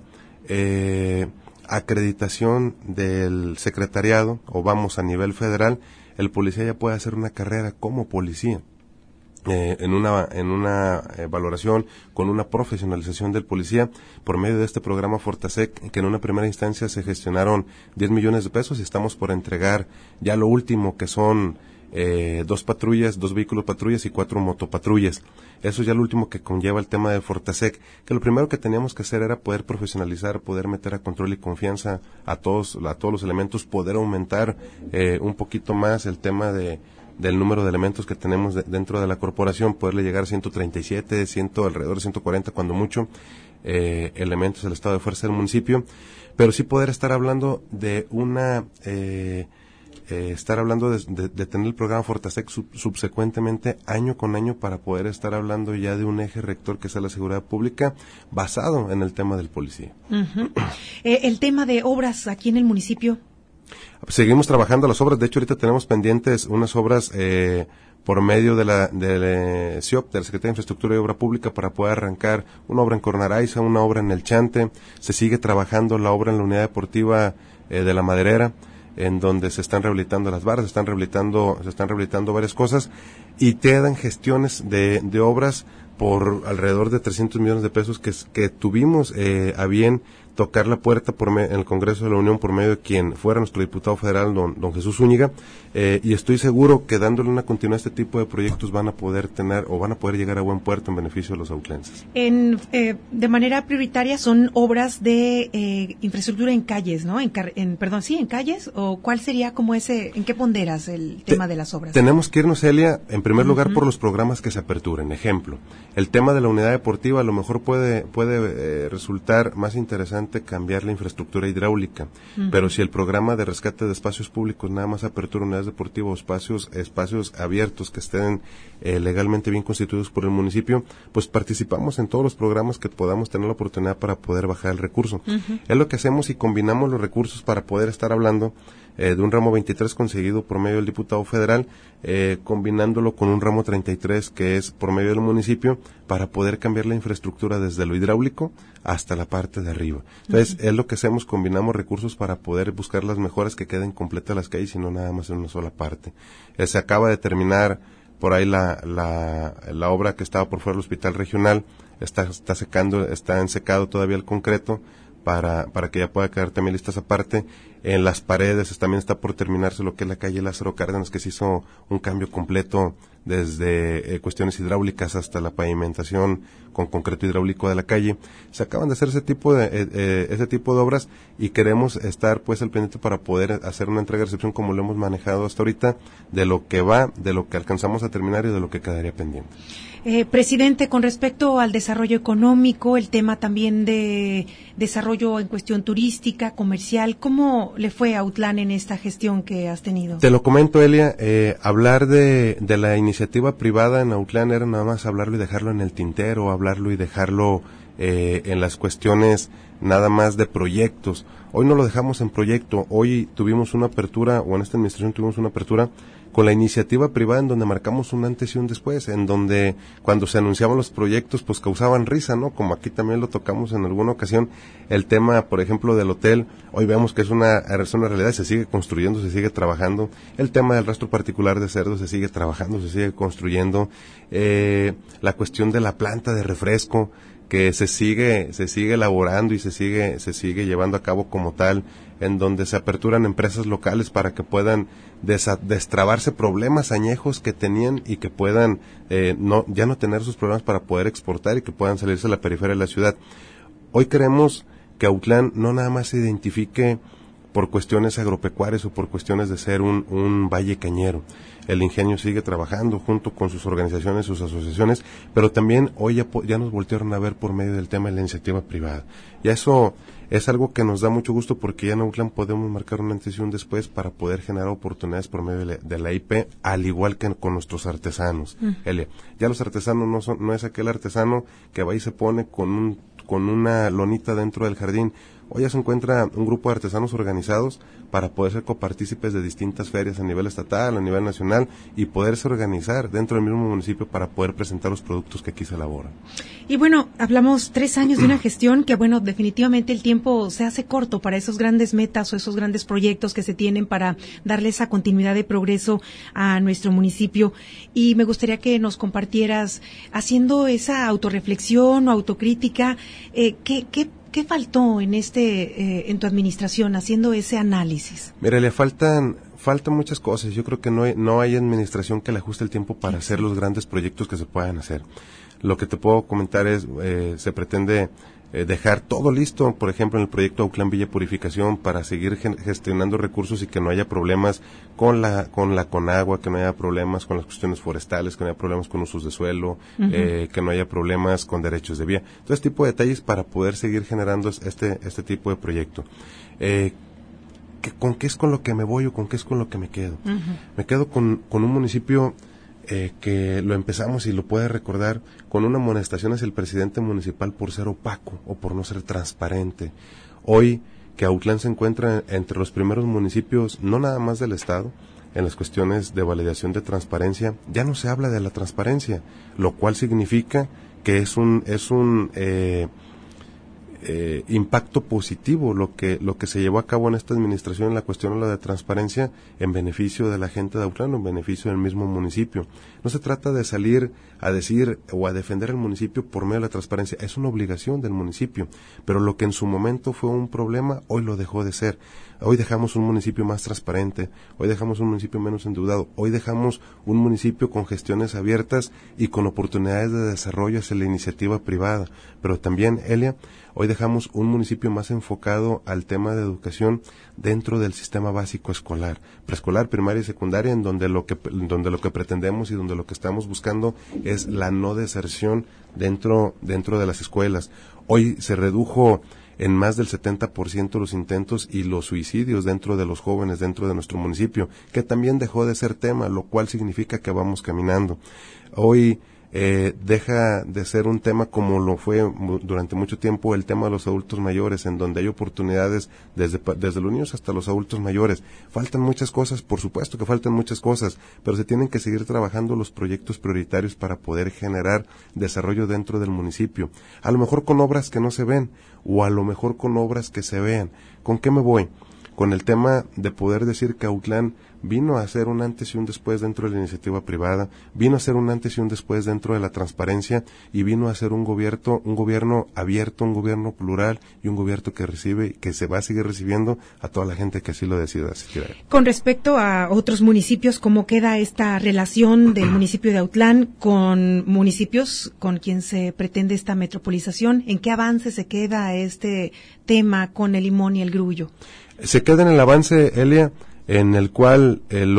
acreditación del secretariado, o vamos a nivel federal, el policía ya puede hacer una carrera como policía. en una valoración con una profesionalización del policía por medio de este programa Fortasec, que en una primera instancia se gestionaron 10 millones de pesos y estamos por entregar ya lo último, que son 2 patrullas, 2 vehículos patrullas y 4 motopatrullas. Eso es ya lo último que conlleva el tema de Fortasec, que lo primero que teníamos que hacer era poder profesionalizar, poder meter a control y confianza a todos los elementos, poder aumentar un poquito más el tema del número de elementos que tenemos dentro de la corporación, poderle llegar a 137, alrededor de 140 cuando mucho, elementos del estado de fuerza del municipio, pero sí poder estar hablando de de tener el programa Fortasec subsecuentemente año con año, para poder estar hablando ya de un eje rector que sea la seguridad pública basado en el tema del policía. Uh-huh. El tema de obras aquí en el municipio. Seguimos trabajando las obras. De hecho, ahorita tenemos pendientes unas obras por medio de la SIOP, de la Secretaría de Infraestructura y Obra Pública, para poder arrancar una obra en Cornaraiza, una obra en El Chante. Se sigue trabajando la obra en la unidad deportiva de La Maderera, en donde se están rehabilitando las barras, se están rehabilitando varias cosas, y quedan gestiones de obras por alrededor de 300 millones de pesos que tuvimos a bien tocar la puerta en el Congreso de la Unión por medio de quien fuera nuestro diputado federal, don Jesús Zúñiga, y estoy seguro que dándole una continuidad a este tipo de proyectos van a poder llegar a buen puerto en beneficio de los autlenses. De manera prioritaria son obras de infraestructura en calles, ¿no? En calles, o ¿cuál sería como en qué ponderas el tema de las obras? Tenemos que irnos, Elia, en primer lugar por los programas que se aperturen. Ejemplo, el tema de la unidad deportiva a lo mejor puede resultar más interesante cambiar la infraestructura hidráulica, pero si el programa de rescate de espacios públicos nada más apertura unidades deportivas, espacios abiertos que estén legalmente bien constituidos por el municipio, pues participamos en todos los programas que podamos tener la oportunidad para poder bajar el recurso. Es lo que hacemos, y combinamos los recursos para poder estar hablando de un ramo 23 conseguido por medio del diputado federal, combinándolo con un ramo 33 que es por medio del municipio, para poder cambiar la infraestructura desde lo hidráulico hasta la parte de arriba. Entonces, es lo que hacemos, combinamos recursos para poder buscar las mejoras que queden completas las calles y no nada más en una sola parte. Se acaba de terminar por ahí la obra que estaba por fuera del hospital regional, está ensecado todavía el concreto, para que ya pueda quedar también listas aparte. En las paredes también está por terminarse lo que es la calle Lázaro Cárdenas, que se hizo un cambio completo desde cuestiones hidráulicas hasta la pavimentación con concreto hidráulico de la calle. Se acaban de hacer ese tipo de obras, y queremos estar pues al pendiente para poder hacer una entrega de recepción como lo hemos manejado hasta ahorita, de lo que alcanzamos a terminar y de lo que quedaría pendiente. Presidente, con respecto al desarrollo económico, el tema también de desarrollo en cuestión turística, comercial, ¿cómo le fue a Autlán en esta gestión que has tenido? Te lo comento, Elia, hablar de la iniciativa privada en Autlán era nada más hablarlo y dejarlo en el tintero, hablarlo y dejarlo en las cuestiones nada más de proyectos. Hoy no lo dejamos en proyecto, hoy tuvimos una apertura, o en esta administración tuvimos una apertura con la iniciativa privada, en donde marcamos un antes y un después, en donde cuando se anunciaban los proyectos pues causaban risa, ¿no? Como aquí también lo tocamos en alguna ocasión, el tema, por ejemplo, del hotel. Hoy vemos que es una realidad, se sigue construyendo, se sigue trabajando. El tema del rastro particular de cerdos se sigue trabajando, se sigue construyendo. La cuestión de la planta de refresco, que se sigue elaborando y se sigue llevando a cabo como tal, en donde se aperturan empresas locales para que puedan destrabarse problemas añejos que tenían, y que puedan ya no tener esos problemas para poder exportar, y que puedan salirse a la periferia de la ciudad. Hoy queremos que Autlán no nada más se identifique por cuestiones agropecuarias o por cuestiones de ser un valle cañero. El ingenio sigue trabajando junto con sus organizaciones, sus asociaciones, pero también hoy ya nos voltearon a ver por medio del tema de la iniciativa privada. Y eso es algo que nos da mucho gusto, porque ya en Autlán podemos marcar un antes y un después para poder generar oportunidades por medio de la IP, al igual que con nuestros artesanos. Elia, ya los artesanos no es aquel artesano que va y se pone con una lonita dentro del jardín. hoy ya se encuentra un grupo de artesanos organizados para poder ser copartícipes de distintas ferias a nivel estatal, a nivel nacional, y poderse organizar dentro del mismo municipio para poder presentar los productos que aquí se elaboran. Y bueno, hablamos 3 años de una gestión que, bueno, definitivamente el tiempo se hace corto para esos grandes metas o esos grandes proyectos que se tienen para darle esa continuidad de progreso a nuestro municipio. Y me gustaría que nos compartieras, haciendo esa autorreflexión o autocrítica, ¿qué faltó en tu administración, haciendo ese análisis? Mira, le faltan muchas cosas. Yo creo que no hay administración que le ajuste el tiempo para hacer los grandes proyectos que se puedan hacer. Lo que te puedo comentar es, se pretende dejar todo listo, por ejemplo, en el proyecto Autlán Villa Purificación, para seguir gestionando recursos y que no haya problemas con la Conagua, que no haya problemas con las cuestiones forestales, que no haya problemas con usos de suelo, que no haya problemas con derechos de vía. Todo este tipo de detalles para poder seguir generando este tipo de proyecto. ¿Con qué es con lo que me voy o con qué es con lo que me quedo? Me quedo con un municipio que lo empezamos, y lo puede recordar, con una amonestación hacia el presidente municipal por ser opaco o por no ser transparente. Hoy que Autlán se encuentra entre los primeros municipios, no nada más del estado, en las cuestiones de validación de transparencia, ya no se habla de la transparencia, lo cual significa que es un impacto positivo lo que se llevó a cabo en esta administración en la cuestión de la de transparencia, en beneficio de la gente de Autlán, en beneficio del mismo municipio. No se trata de salir a decir o a defender el municipio por medio de la transparencia, es una obligación del municipio, pero lo que en su momento fue un problema, hoy lo dejó de ser. Hoy dejamos un municipio más transparente, hoy dejamos un municipio menos endeudado, hoy dejamos un municipio con gestiones abiertas y con oportunidades de desarrollo hacia la iniciativa privada. Pero también, Elia, hoy dejamos un municipio más enfocado al tema de educación dentro del sistema básico escolar, preescolar, primaria y secundaria, en donde lo que pretendemos y donde lo que estamos buscando es la no deserción dentro de las escuelas. Hoy se redujo en más del 70% los intentos y los suicidios dentro de los jóvenes dentro de nuestro municipio, que también dejó de ser tema, lo cual significa que vamos caminando. Hoy deja de ser un tema como lo fue durante mucho tiempo el tema de los adultos mayores, en donde hay oportunidades desde los niños hasta los adultos mayores. Faltan muchas cosas, por supuesto que faltan muchas cosas, pero se tienen que seguir trabajando los proyectos prioritarios para poder generar desarrollo dentro del municipio. A lo mejor con obras que no se ven, o a lo mejor con obras que se vean. ¿Con qué me voy? Con el tema de poder decir que Autlán vino a hacer un antes y un después dentro de la iniciativa privada, vino a hacer un antes y un después dentro de la transparencia, y vino a ser un gobierno abierto, un gobierno plural, y un gobierno que recibe y que se va a seguir recibiendo a toda la gente que así lo decida asistir a él. Con respecto a otros municipios, ¿cómo queda esta relación del municipio de Autlán con municipios con quien se pretende esta metropolización? ¿En qué avance se queda este tema con el Limón y el Grullo? Se queda en el avance, Elia, en el cual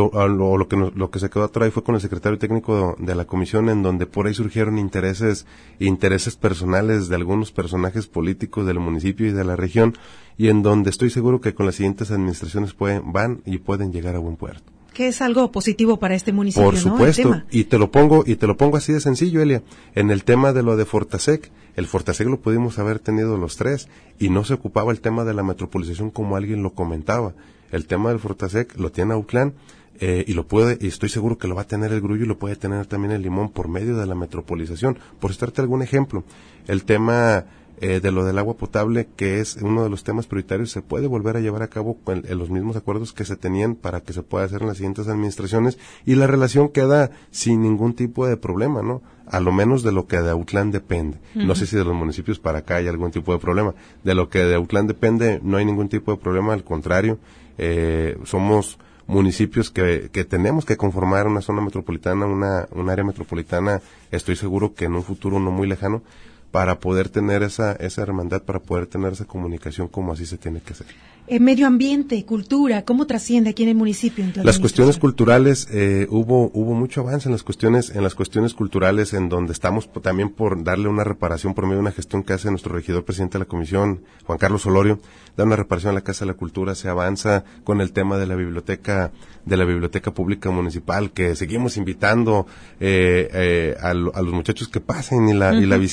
lo que se quedó atrás fue con el secretario técnico de la comisión, en donde por ahí surgieron intereses personales de algunos personajes políticos del municipio y de la región, y en donde estoy seguro que con las siguientes administraciones pueden llegar a buen puerto. Que es algo positivo para este municipio, por supuesto, ¿no? Y te lo pongo así de sencillo, Elia. En el tema de lo de Fortasec, el Fortasec lo pudimos haber tenido los tres, y no se ocupaba el tema de la metropolización como alguien lo comentaba. El tema del Fortasec lo tiene Autlán, y estoy seguro que lo va a tener el Grullo, y lo puede tener también el Limón por medio de la metropolización. Por citarte algún ejemplo, el tema de lo del agua potable, que es uno de los temas prioritarios, se puede volver a llevar a cabo en los mismos acuerdos que se tenían para que se pueda hacer en las siguientes administraciones, y la relación queda sin ningún tipo de problema, ¿no? A lo menos de lo que de Autlán depende. No sé si de los municipios para acá hay algún tipo de problema. De lo que de Autlán depende no hay ningún tipo de problema, al contrario, somos municipios que tenemos que conformar una zona metropolitana, un área metropolitana, estoy seguro que en un futuro no muy lejano, para poder tener esa hermandad, para poder tener esa comunicación como así se tiene que hacer. Medio ambiente, cultura, ¿cómo trasciende aquí en el municipio? Las cuestiones culturales, hubo mucho avance en las cuestiones culturales, en donde estamos también por darle una reparación por medio de una gestión que hace nuestro regidor presidente de la comisión, Juan Carlos Olorio, da una reparación a la Casa de la Cultura, se avanza con el tema de la biblioteca pública municipal, que seguimos invitando a los muchachos que pasen y la visiten, que pasen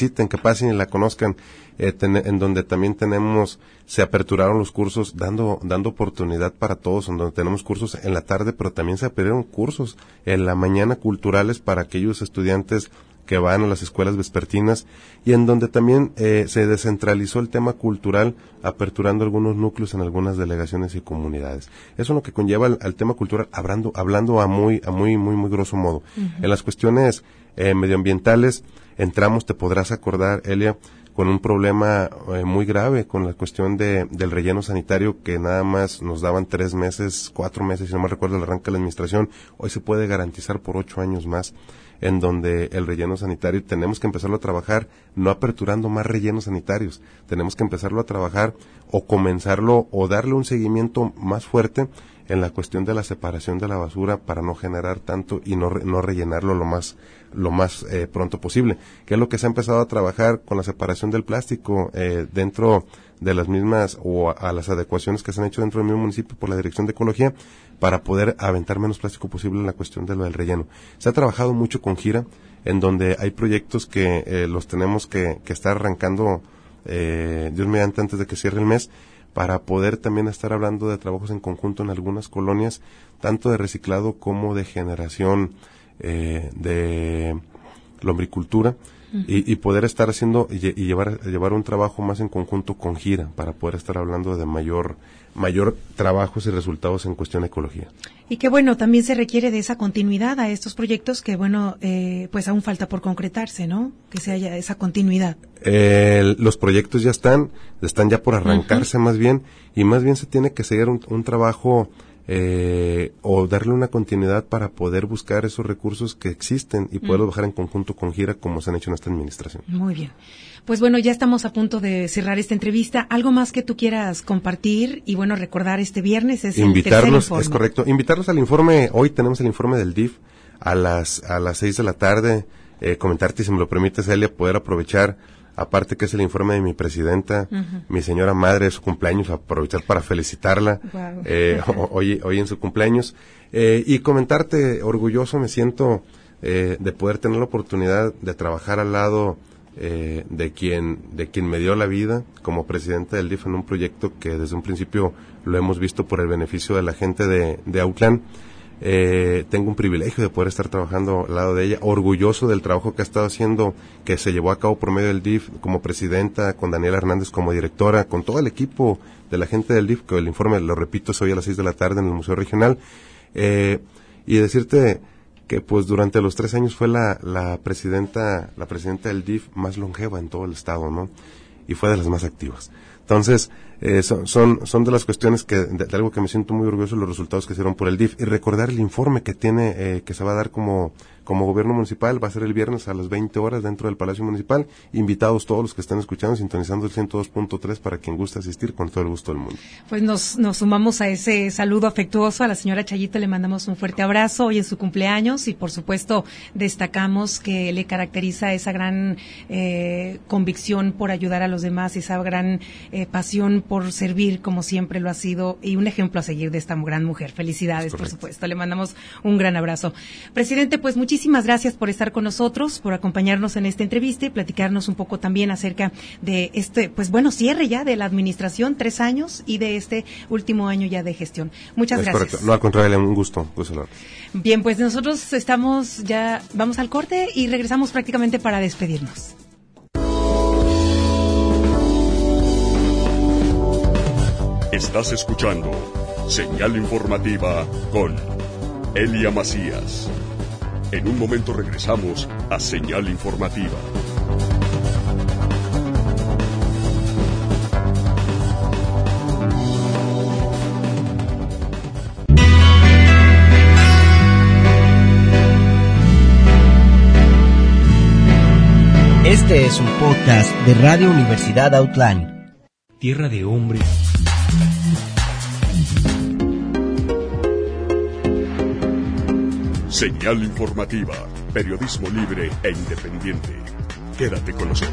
pasen y la conozcan, en donde también se aperturaron los cursos dando oportunidad para todos, en donde tenemos cursos en la tarde, pero también se abrieron cursos en la mañana culturales para aquellos estudiantes que van a las escuelas vespertinas, y en donde también se descentralizó el tema cultural, aperturando algunos núcleos en algunas delegaciones y comunidades. Eso es lo que conlleva al tema cultural, hablando a muy grosso modo. Uh-huh. En las cuestiones medioambientales entramos, te podrás acordar, Elia, con un problema muy grave con la cuestión del relleno sanitario, que nada más nos daban 3 meses, 4 meses, si no me recuerdo el arranque de la administración. Hoy se puede garantizar por 8 años más, en donde el relleno sanitario tenemos que empezarlo a trabajar, no aperturando más rellenos sanitarios, tenemos que empezarlo a trabajar o comenzarlo o darle un seguimiento más fuerte en la cuestión de la separación de la basura para no generar tanto y no rellenarlo lo más pronto posible, que es lo que se ha empezado a trabajar con la separación del plástico dentro de las mismas o a las adecuaciones que se han hecho dentro del mismo municipio por la Dirección de Ecología, para poder aventar menos plástico posible en la cuestión de lo del relleno. Se ha trabajado mucho con Gira, en donde hay proyectos que los tenemos que estar arrancando Dios mediante antes de que cierre el mes, para poder también estar hablando de trabajos en conjunto en algunas colonias, tanto de reciclado como de generación de lombricultura, uh-huh. y poder estar haciendo y llevar un trabajo más en conjunto con Gira, para poder estar hablando de mayor trabajos y resultados en cuestión de ecología. Y que bueno, también se requiere de esa continuidad a estos proyectos que bueno, pues aún falta por concretarse, ¿no? Que se haya esa continuidad. Los proyectos ya están ya por arrancarse, uh-huh. más bien se tiene que seguir un trabajo o darle una continuidad para poder buscar esos recursos que existen y poderlos bajar en conjunto con Gira, como se han hecho en esta administración. Muy bien. Pues bueno, ya estamos a punto de cerrar esta entrevista. ¿Algo más que tú quieras compartir? Y bueno, recordar este viernes es el tercer informe. Es correcto. Invitarlos al informe. Hoy tenemos el informe del DIF a las 6 de la tarde. Comentarte, si me lo permites, Elia, poder aprovechar, aparte que es el informe de mi presidenta, uh-huh. mi señora madre, de su cumpleaños, aprovechar para felicitarla, wow. hoy en su cumpleaños, y comentarte, orgulloso me siento de poder tener la oportunidad de trabajar al lado de quien me dio la vida como presidente del DIF en un proyecto que desde un principio lo hemos visto por el beneficio de la gente de Autlán. Tengo un privilegio de poder estar trabajando al lado de ella, orgulloso del trabajo que ha estado haciendo, que se llevó a cabo por medio del DIF como presidenta, con Daniela Hernández como directora, con todo el equipo de la gente del DIF, que el informe, lo repito, es hoy a las 6 de la tarde en el Museo Regional, y decirte que pues durante los 3 años fue la presidenta del DIF más longeva en todo el estado, ¿no? Y fue de las más activas. Entonces, son de las cuestiones de algo que me siento muy orgulloso, los resultados que hicieron por el DIF, y recordar el informe que tiene, que se va a dar como gobierno municipal. Va a ser el viernes a las 20 horas dentro del Palacio Municipal. Invitados todos los que están escuchando, sintonizando el 102.3 para quien guste asistir, con todo el gusto del mundo. Pues nos sumamos a ese saludo afectuoso. A la señora Chayita le mandamos un fuerte abrazo hoy en su cumpleaños, y por supuesto destacamos que le caracteriza esa gran convicción por ayudar a los demás, esa gran pasión por servir, como siempre lo ha sido, y un ejemplo a seguir de esta gran mujer. Felicidades, por supuesto. Le mandamos un gran abrazo. Presidente, pues muchísimas gracias por estar con nosotros, por acompañarnos en esta entrevista y platicarnos un poco también acerca de pues bueno, cierre ya de la administración, 3 años, y de este último año ya de gestión. Muchas gracias. Correcto. No, al contrario, un gusto. Bien, pues nosotros vamos al corte y regresamos prácticamente para despedirnos. Estás escuchando Señal Informativa con Elia Macías. En un momento regresamos a Señal Informativa. Este es un podcast de Radio Universidad Autlán. Tierra de hombres. Señal Informativa, periodismo libre e independiente. Quédate con nosotros.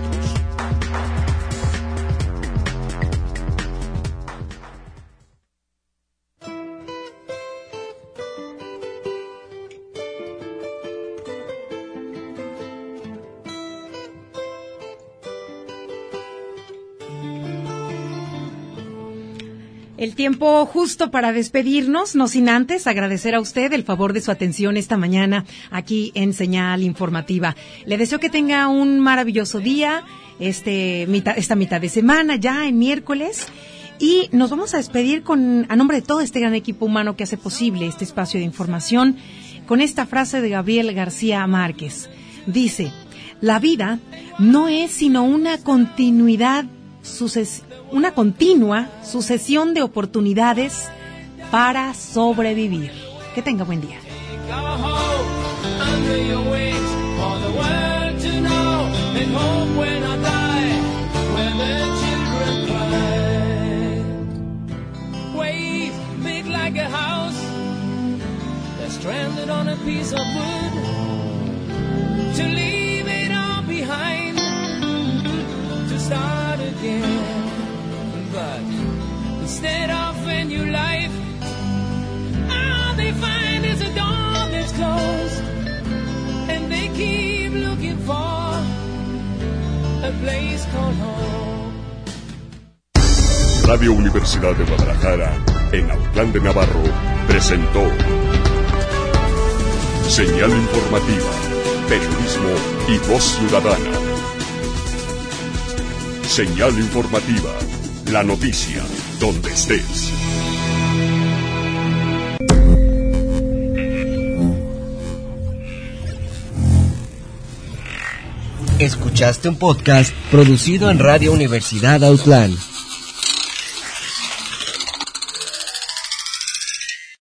El tiempo justo para despedirnos, no sin antes agradecer a usted el favor de su atención esta mañana aquí en Señal Informativa. Le deseo que tenga un maravilloso día, esta mitad de semana, ya en miércoles. Y nos vamos a despedir a nombre de todo este gran equipo humano que hace posible este espacio de información, con esta frase de Gabriel García Márquez. Dice: la vida no es sino una continua sucesión de oportunidades para sobrevivir. Que tenga buen día. Like a house that's stranded on a piece of wood, to leave it all behind, to start again. But instead of a new life, all they find is a door that's closed, and they keep looking for a place called home. Radio Universidad de Guadalajara, en Autlán de Navarro, presentó Señal Informativa, periodismo y voz ciudadana. Señal Informativa, la noticia donde estés. Escuchaste un podcast producido en Radio Universidad Autlán.